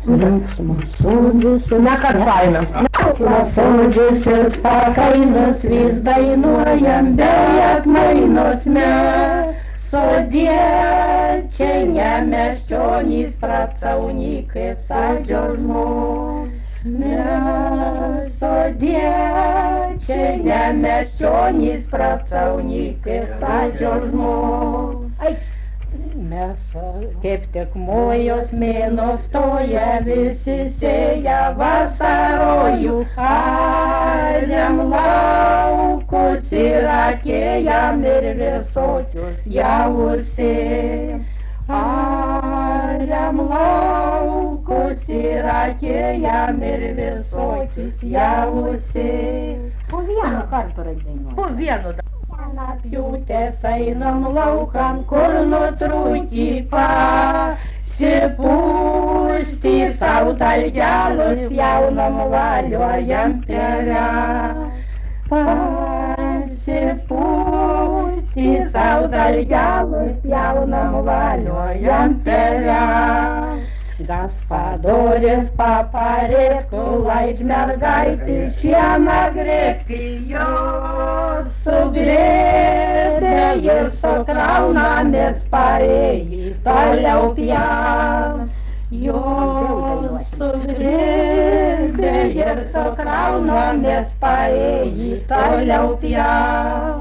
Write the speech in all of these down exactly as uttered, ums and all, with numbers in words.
Sūdžiusi, nekartojame. Sūdžiusis pakainos vis dainuojam, beje mainos mes. Sodiečiai miesčionys, pracowniky sadzią żmów. Mes sodiečiai miesčionys, pracowniky sadzią žmów. Mes kaip tik mojos mėnuo stoja, visi sėja vasarojų, ariam laukus ir akėjam ir visokius javusi. Ariam laukus ir akėjam ir visokius javusi. Po vienu kartu dainuoju. Po vienu. Pjūtės einam laukan, kur nutrūkį pasipūsti, sau dalgelus jaunam valiuojam perę. Pasipūsti, sau dalgelus jaunam valiuojam perę. Gaspadoris paparėsku, laid mergaitį šieną grėbti, jos sugrėbė ir sukraunamės parėjai toliau pjav. Jos sugrėbė ir sukraunamės parėjai toliau pjav.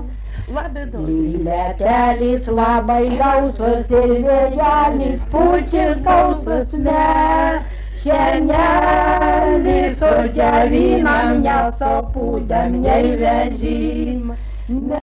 Lietelis labai gausus ir vėjelis pučis gausus mes. Šienelį sudžiovinam, nesopūdam nei vežim.